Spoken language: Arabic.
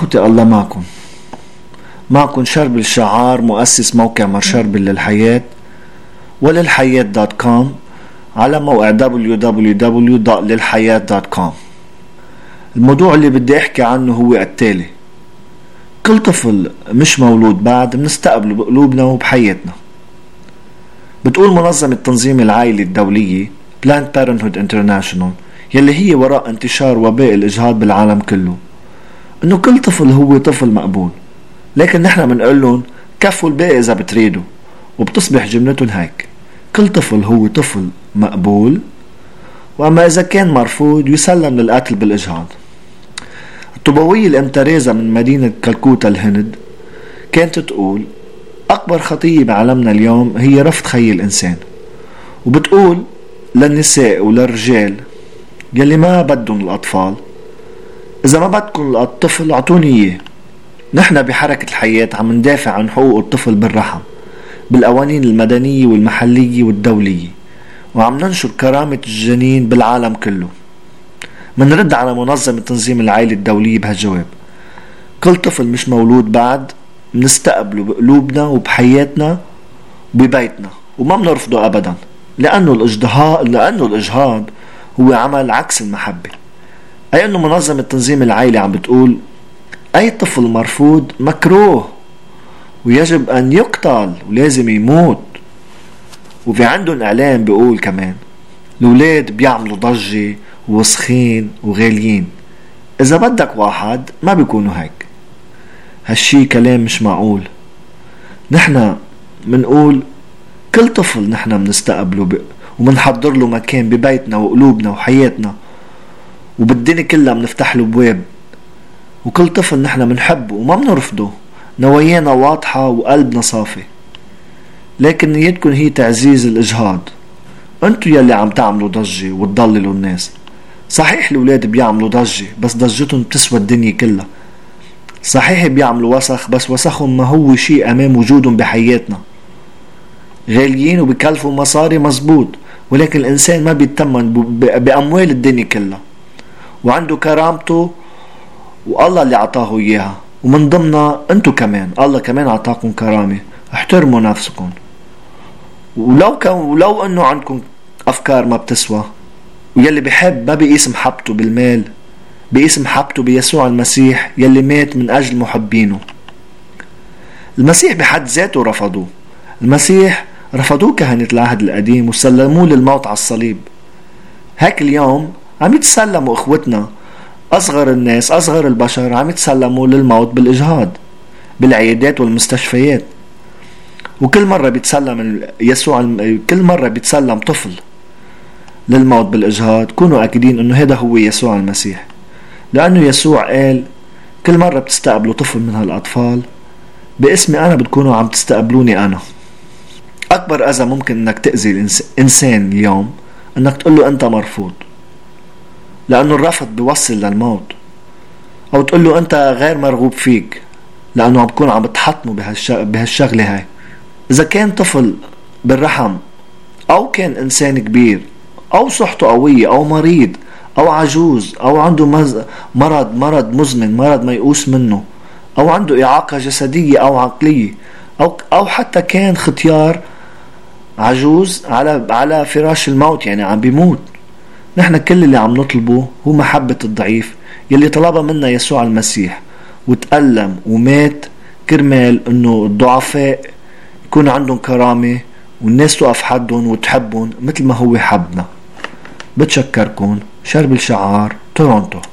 إخوتي الله معكم شربل الشعار، مؤسس موقع مرشربل للحياة وللحياة.com على موقع www.lilhayat.com. الموضوع اللي بدي احكي عنه هو التالي: كل طفل مش مولود بعد بنستقبله بقلوبنا وبحياتنا. بتقول منظمة تنظيم العائلة الدولية Planned Parenthood International، يلي هي وراء انتشار وباء الإجهاض بالعالم كله، انه كل طفل هو طفل مقبول، لكن نحن منقلن كفوا الباقي اذا بتريدوا، وبتصبح جملتهم هيك: كل طفل هو طفل مقبول، واما اذا كان مرفوض يسلم للقتل بالاجهاض. الطوبوية الامترازة من مدينة كالكوتا الهند كانت تقول: اكبر خطية بعالمنا اليوم هي رفض خي الانسان. وبتقول للنساء وللرجال يلي ما بدهم الاطفال: إذا ما بدكم الطفل اعطوني إياه. نحن بحركة الحياة عم ندافع عن حقوق الطفل بالرحم بالقوانين المدنية والمحلية والدولية، وعم ننشر كرامة الجنين بالعالم كله. منرد على منظمة تنظيم العائلة الدولية بهالجواب: كل طفل مش مولود بعد منستقبله بقلوبنا وبحياتنا وببيتنا، وما منرفضه أبدا، لأنه الإجهاض هو عمل عكس المحبة. أي أنه منظمة تنظيم العائلة عم بتقول أي طفل مرفوض مكروه ويجب أن يقتل ولازم يموت. وفي عندهم إعلان بيقول كمان: الأولاد بيعملوا ضجة ووسخين وغاليين، إذا بدك واحد ما بيكونوا هيك. هالشي كلام مش معقول. نحن منقول كل طفل نحن منستقبله ومنحضر له مكان ببيتنا وقلوبنا وحياتنا، وبالدنيا كلها منفتح له بواب. وكل طفل نحن منحبه وما منرفضه، نوايانا واضحة وقلبنا صافي. لكن نيتكم هي تعزيز الإجهاض. انتو يلي عم تعملوا ضجة وتضللوا الناس. صحيح الأولاد بيعملوا ضجة، بس ضجتهم بتسوى الدنيا كلها. صحيح بيعملوا وسخ، بس وسخهم ما هو شيء أمام وجودهم بحياتنا. غاليين وبكلفوا مصاري مزبوط، ولكن الإنسان ما بيتمن بأموال الدنيا كلها، وعنده كرامته والله اللي عطاه إياها. ومن ضمنها انتو كمان، الله كمان عطاكم كرامة. احترموا نفسكم. ولو انه عندكم افكار ما بتسوى، ويلي بيحب ما بيقيس محبته بالمال، بيقيس محبته بيسوع المسيح يلي مات من اجل محبينه. المسيح بحد ذاته رفضوه. المسيح رفضوه كهنة العهد القديم وسلموه للموت على الصليب. هيك اليوم عم يتسلموا اخوتنا أصغر الناس، أصغر البشر، عم يتسلموا للموت بالإجهاض بالعيادات والمستشفيات. وكل مرة بيتسلم كل مرة بيتسلم طفل للموت بالإجهاض، كونوا أكيدين أنه هذا هو يسوع المسيح، لأنه يسوع قال: كل مرة بتستقبلوا طفل من هالأطفال باسمي أنا بتكونوا عم تستقبلوني أنا. أكبر أذى ممكن أنك تأذي الإنسان اليوم أنك تقوله أنت مرفوض، لأنه الرفض بيوصل للموت، أو تقول له أنت غير مرغوب فيك، لأنه عم بكون عم بتحطمه بهالشغلة هاي. إذا كان طفل بالرحم، أو كان إنسان كبير، أو صحته قوية، أو مريض، أو عجوز، أو عنده مرض مزمن، مرض ما يقوس منه، أو عنده إعاقة جسدية أو عقلية، أو حتى كان ختيار عجوز على فراش الموت، يعني عم بيموت. نحن كل اللي عم نطلبه هو محبة الضعيف يلي طلبها منا يسوع المسيح، وتألم ومات كرمال انه الضعفاء يكون عندهم كرامة، والناس تقف حدهم وتحبهم مثل ما هو حبنا. بتشكركن. شربل شعار، تورونتو.